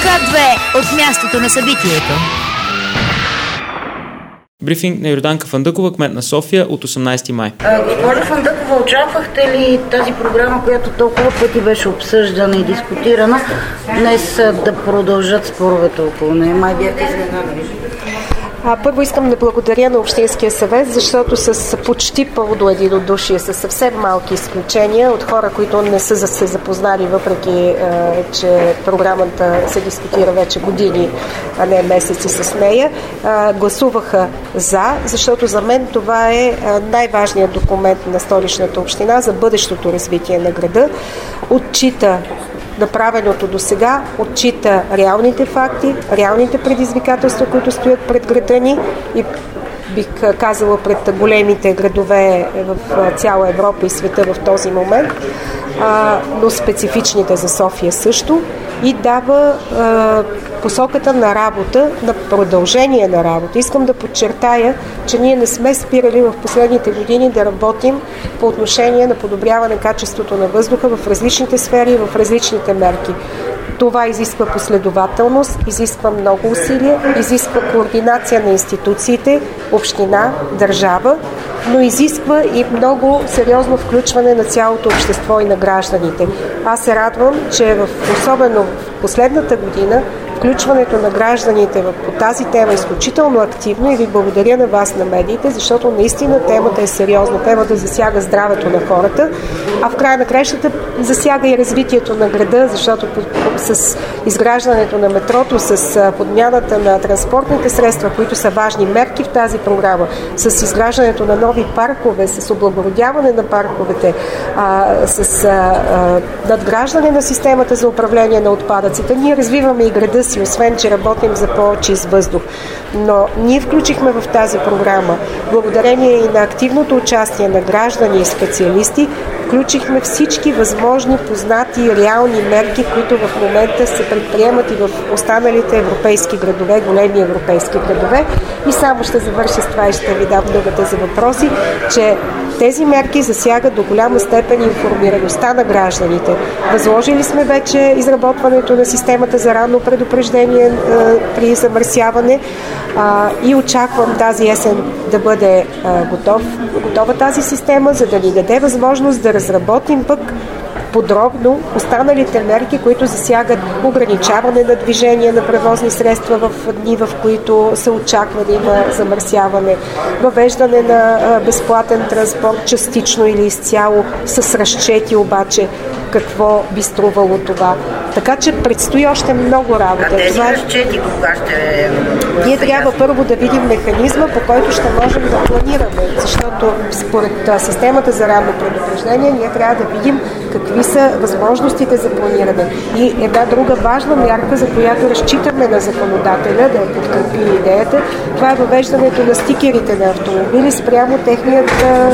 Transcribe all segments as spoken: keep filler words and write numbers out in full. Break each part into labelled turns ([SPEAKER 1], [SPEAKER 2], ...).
[SPEAKER 1] К две от мястото на събитието.
[SPEAKER 2] Брифинг на Йорданка Фандъкова, кмет на София, от осемнадесети май.
[SPEAKER 3] Госпожо Фандъкова, очаквахте ли тази програма, която толкова пъти беше обсъждана и дискутирана, днес да продължат споровете около нея? Май бяхте изненадани.
[SPEAKER 4] А, първо искам да благодаря на Общинския съвет, защото с почти пълно единодушие, с съвсем малки изключения от хора, които не са се запознали, въпреки е, че програмата се дискутира вече години, а не месеци с нея, е, гласуваха за, защото за мен това е най-важният документ на Столичната община за бъдещото развитие на града. Отчита направеното до сега, отчита реалните факти, реалните предизвикателства, които стоят пред града ни и бих казала пред големите градове в цяла Европа и света в този момент, но специфичните за София също, и дава посоката на работа, на продължение на работа. Искам да подчертая, че ние не сме спирали в последните години да работим по отношение на подобряване качеството на въздуха в различните сфери и в различните мерки. Това изисква последователност, изисква много усилия, изисква координация на институциите, община, държава, но изисква и много сериозно включване на цялото общество и на гражданите. Аз се радвам, че в, особено в последната година включването на гражданите по тази тема е изключително активно и ви благодаря на вас, на медиите, защото наистина темата е сериозна. Темата засяга здравето на хората, а в края на краищата засяга и развитието на града, защото с изграждането на метрото, с подмяната на транспортните средства, които са важни мерки в тази програма, с изграждането на нови паркове, с облагородяване на парковете, а, с а, надграждане на системата за управление на отпадъците, ние развиваме и града си, освен че работим за по-чист въздух. Но ние включихме в тази програма, благодарение и на активното участие на граждани и специалисти, включихме всички възможни, познати, реални мерки, които в момента се предприемат и в останалите европейски градове, големи европейски градове. И само ще завърша с това и ще ви дам думата за въпроси, че тези мерки засягат до голяма степен информираността на гражданите. Възложили сме вече изработването на системата за ранно предупреждение а, при замърсяване а, и очаквам тази есен да бъде а, готов, готова тази система, за да ни даде възможност да разработим пък подробно останалите мерки, които засягат ограничаване на движение на превозни средства в дни, в които се очаква да има замърсяване, въвеждане на безплатен транспорт частично или изцяло, с разчети обаче какво би струвало това. Така че предстои още много работа.
[SPEAKER 3] А тези разчети кога ще...
[SPEAKER 4] Ние трябва първо да видим механизма, по който ще можем да планираме, защото според системата за ранно предупреждение ние трябва да видим какви са възможностите за планиране. И една друга важна мярка, за която разчитаме на законодателя да подкрепи идеята, това е въвеждането на стикерите на автомобили спрямо техният а,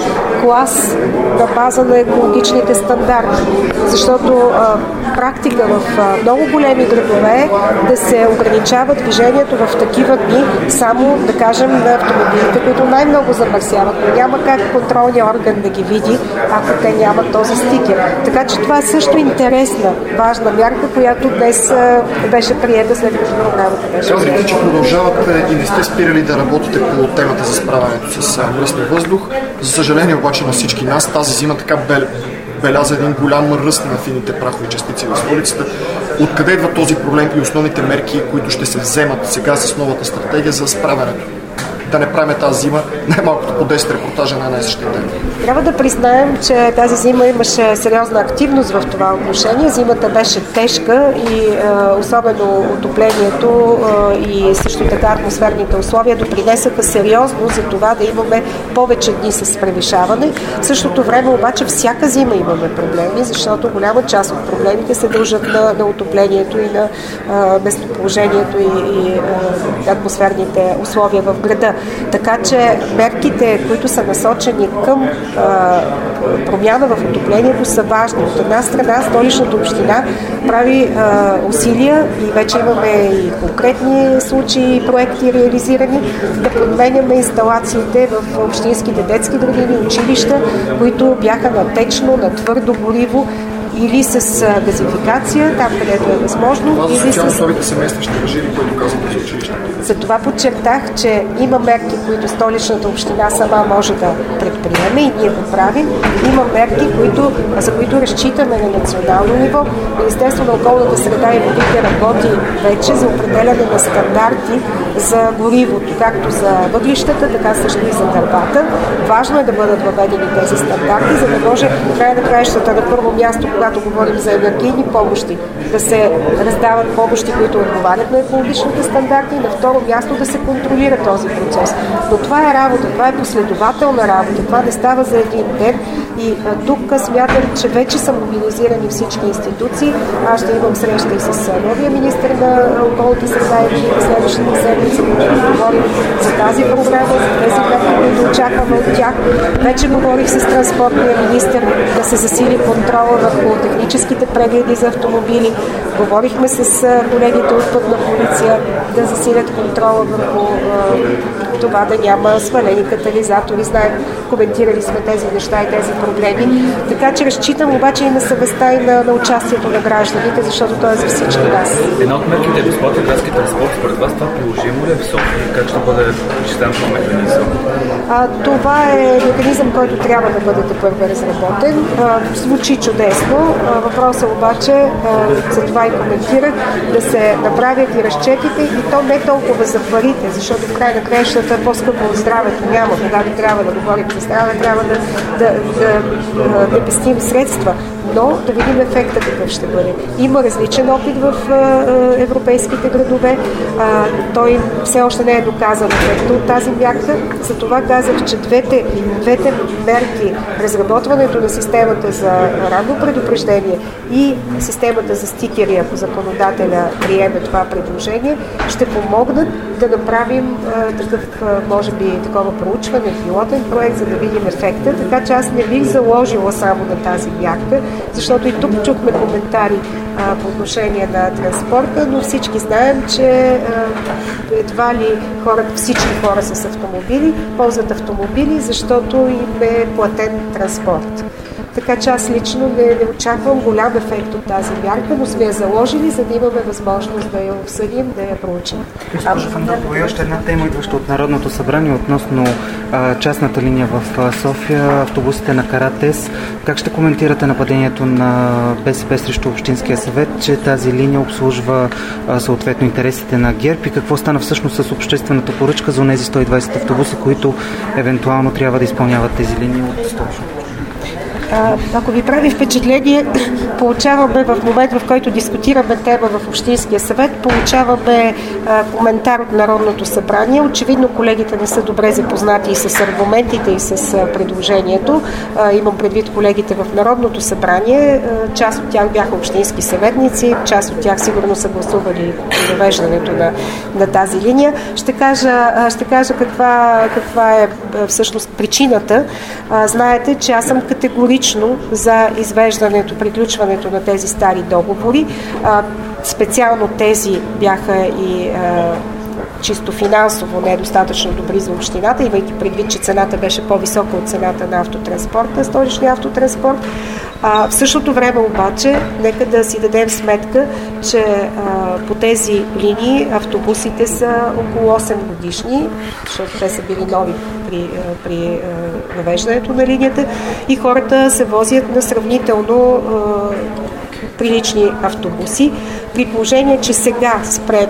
[SPEAKER 4] клас на база на екологичните стандарти. Защото а, практика в а, много големи градове е да се ограничава движението в такива дни само, да кажем, на автомобилите, които най-много замърсяват, но няма как контролният орган да ги види, ако те нямат този стикер. Така че това е също интересна, важна мярка, която днес а, беше приета след като програмата беше.
[SPEAKER 5] Казвате, че продължавате и не сте спирали да работите по темата за справянето с мръсния въздух. За съжаление обаче на всички нас тази зима така бе беляза един голям ръст на фините прахови частици в столицата. Откъде идва този проблем и основните мерки, които ще се вземат сега с новата стратегия за справянето? Да не правим тази зима най-малкото по десет репортажа на една и съща тема.
[SPEAKER 4] Трябва да признаем, че тази зима имаше сериозна активност в това отношение. Зимата беше тежка и е, особено отоплението е, и също така атмосферните условия допринесаха сериозно за това да имаме повече дни с превишаване. В същото време обаче всяка зима имаме проблеми, защото голяма част от проблемите се дължат на, на отоплението и на е, местоположението и, и е, атмосферните условия в града. Така че мерките, които са насочени към а, промяна в отоплението, са важни. От една страна Столичната община прави а, усилия и вече имаме и конкретни случаи и проекти реализирани да подменяме инсталациите в общинските детски градини, училища, които бяха на течно, на твърдо гориво. или с газификация, там където е възможно.
[SPEAKER 5] Това за
[SPEAKER 4] или
[SPEAKER 5] социално-слабите семейства ще въжи ли, което казвате за училището?
[SPEAKER 4] За това подчертах, че има мерки, които столичната община сама може да предприеме и ние го правим. Има мерки, които, за които разчитаме на национално ниво. Министерството на околната среда и водите работи вече за определяне на стандарти за горивото, както за въглищата, така също и за дървата. Важно е да бъдат въведени тези стандарти, за да може края на краищата на първо място, когато говорим за енергийни помощи, да се раздават помощи, които отговарят на екологичните стандарти, и на второ място да се контролира този процес. Но това е работа, това е последователна работа, това не става за един ден и а, тук смятам, че вече са мобилизирани всички институции. Аз ще имам среща и с новия министър на околната среда и следващата седмица, когато говорим за тази програма, за тези мерки, които очакваме от тях. Вече говорих с транспортния министър да се засили контрола върху техническите прегледи за автомобили. Говорихме с колегите от Пътна полиция да засилят контрола върху това да няма свалени катализатори. Знаем, коментирали сме тези неща и тези проблеми. Така че разчитам обаче и на съвестта и на, на участието на гражданите, защото то е за всички нас.
[SPEAKER 6] Една от мерките е безплатен градски транспорт. Според вас това приложимо ли е в София? Как ще бъде причислен този механизъм?
[SPEAKER 4] А, това е механизъм, който трябва да бъде първо разработен. А, звучи чудесно. А, въпросът обаче, а, за това и коментирах, да се направят и разчетите, и то не толкова за парите, защото в край на краищата по-скъпо от здравето няма. Когато трябва да говорим за здраве, трябва да, да, да, да, да пестим средства. Но да видим ефекта какъв ще бъде. Има различен опит в а, европейските градове. А, той все още не е доказан ефекта от тази мярка. Затова казах, че двете, двете мерки, разработването на системата за ранно предупреждение и системата за стикери, ако законодателя приеме това предложение, ще помогнат да направим а, такъв, а, може би, такова проучване, пилотен проект, за да видим ефекта. Така че аз не бих заложила само на тази мярка, защото и тук чухме коментари а, по отношение на транспорта, но всички знаем, че а, едва ли хората, всички хора с автомобили ползват автомобили, защото им е платен транспорт. Така че аз лично не, не очаквам голям ефект от тази мярка, но сме я заложили, за да имаме възможност да я обсъдим, да я проучим.
[SPEAKER 7] Госпожо Фандъкова, и още една тема, идваща от Народното събрание, относно а, частната линия в а, София, автобусите на Каратес. Как ще коментирате нападението на БСП срещу Общинския съвет, че тази линия обслужва а, съответно интересите на ГЕРБ, и какво стана всъщност с обществената поръчка за тези сто и двадесет автобуса, които евентуално трябва да изпълняват тези линии от Столична?
[SPEAKER 4] Ако ви прави впечатление, получаваме в момент, в който дискутираме тема в Общинския съвет, получаваме а, коментар от Народното събрание. Очевидно колегите не са добре запознати и с аргументите, и с а, предложението. А, имам предвид колегите в Народното събрание. А, част от тях бяха общински съветници, част от тях сигурно са гласували довеждането на, на тази линия. Ще кажа, ще кажа каква, каква е всъщност причината. А, знаете, че аз съм категорично за извеждането, приключването на тези стари договори. А, специално тези бяха и а, чисто финансово недостатъчно добри за общината, имайки предвид, че цената беше по-висока от цената на автотранспорта, столичния автотранспорт. А, в същото време обаче, нека да си дадем сметка, че а, по тези линии автобусите са около осем годишни, защото те са били нови при, при а, въвеждането на линията, и хората се возят на сравнително а, прилични автобуси, при положение, че сега спрем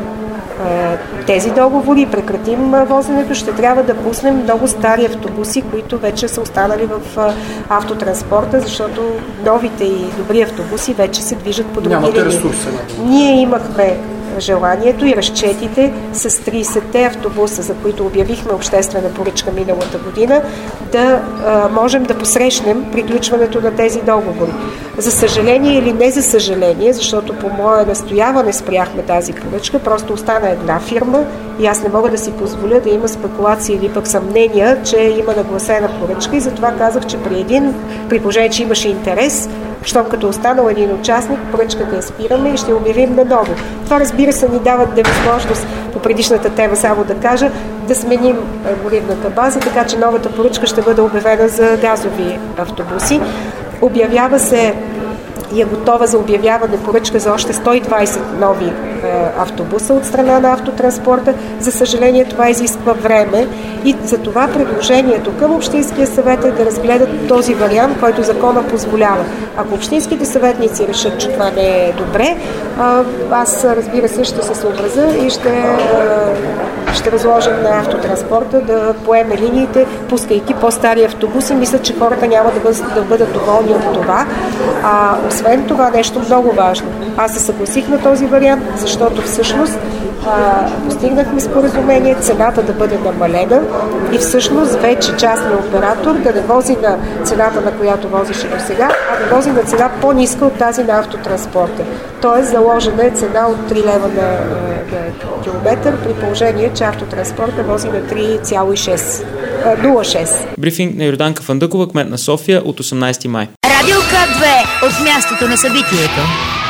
[SPEAKER 4] тези договори, прекратим возенето, ще трябва да пуснем много стари автобуси, които вече са останали в автотранспорта, защото новите и добри автобуси вече се движат по други линии. Ние имахме желанието и разчетите с тридесетте автобуса, за които обявихме обществена поръчка миналата година, да а, можем да посрещнем приключването на тези договори. За съжаление или не за съжаление, защото по мое настояване спряхме тази поръчка, просто остана една фирма и аз не мога да си позволя да има спекулации или пък съмнения, че има нагласена поръчка, и затова казах, че при един, при положение, че имаше интерес, щом като останал един участник, поръчката я спираме и ще обявим наново. Това, разбира се, ни дават невъзможност по предишната тема, само да кажа, да сменим горивната база, така че новата поръчка ще бъде обявена за газови автобуси. Обявява се и е готова за обявяване поръчка за още сто и двайсет нови е, автобуса от страна на автотранспорта. За съжаление, това изисква време и за това предложението към Общинския съвет е да разгледат този вариант, който закона позволява. Ако общинските съветници решат, че това не е добре, аз, разбира се, ще се съобразя и ще, ще възложим на автотранспорта да поеме линиите, пускайки по-стари автобуси. Мисля, че хората няма да бъдат, да бъдат доволни от това. А, освен това, нещо много важно. Аз се съгласих на този вариант, защото всъщност а, постигнахме споразумение цената да бъде намалена и всъщност вече частният оператор да не вози на цената, на която возеше до сега, а да вози на цена по-ниска от тази на автотранспорта. Тоест заложена е цена от три лева на, на километър, при положение, че автотранспорта вози на три цяло и шест, нула шест.
[SPEAKER 2] Брифинг на Йорданка Фандъкова, кмет на София, от осемнайсети май.
[SPEAKER 1] Радио К две от мястото на събитието.